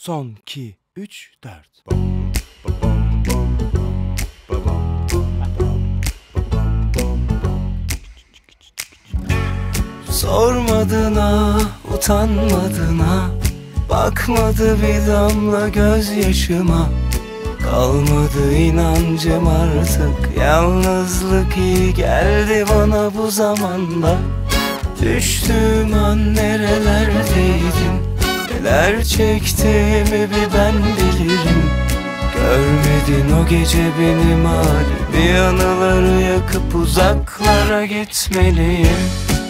Son 2 3 4. Sormadın ha, utanmadın ha, bakmadı bir damla gözyaşıma. Kalmadı inancım artık, yalnızlık iyi geldi bana bu zamanda. Düştüğüm an nerelerdeydim, neler çektiğimi bir ben bilirim. Görmedin o gece benim halimi, anıları yakıp uzaklara gitmeliyim.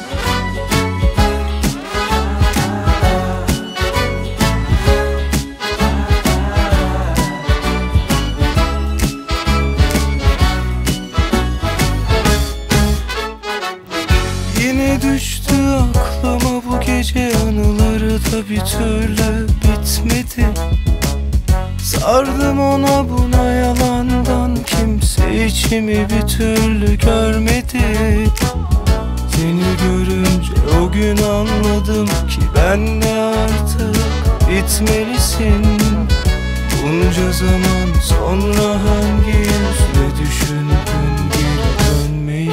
Yine düştü aklıma bu gece anıları da bir türlü bitmedi. Sardım ona buna yalandan, kimse içimi bir türlü görmedi. Seni görünce o gün anladım ki ben de artık bitmelisin. Bunca zaman sonra hangi yüzle düşündün geri dönmeyi?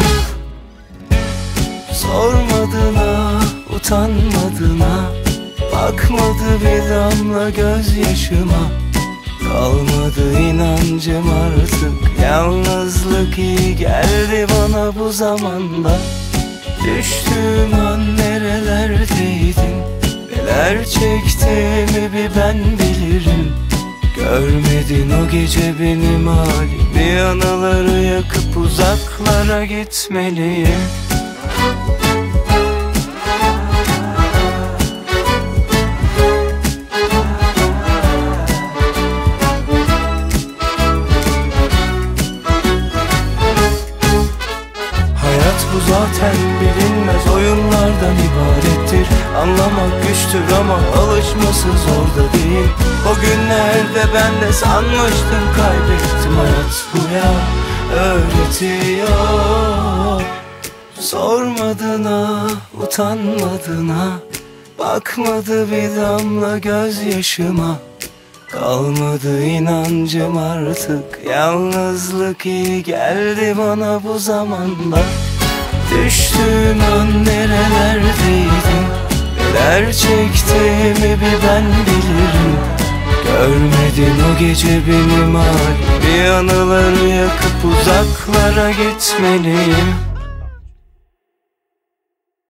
Sormadın ha, utanmadın ha, bakmadı bir damla gözyaşıma. Kalmadı inancım artık, yalnızlık iyi geldi bana bu zamanda. Düştüğüm an nerelerdeydim, neler çektiğimi bir ben bilirim. Görmedin o gece benim halimi, anıları yakıp uzaklara gitmeliyim. Bu zaten bilinmez oyunlardan ibarettir. Anlamak güçtür ama alışması zor da değil. O günlerde ben de sanmıştım kaybettim. Hayat bu ya, öğretiyor. Sormadın ha, utanmadın ha, bakmadı bir damla gözyaşıma. Kalmadı inancım artık, yalnızlık iyi geldi bana bu zamanda. Düştüğüm an nerelerdeydim, neler çektiğimi bir ben bilirim. Görmedin o gece benim halimi, anıları yakıp uzaklara gitmeliyim.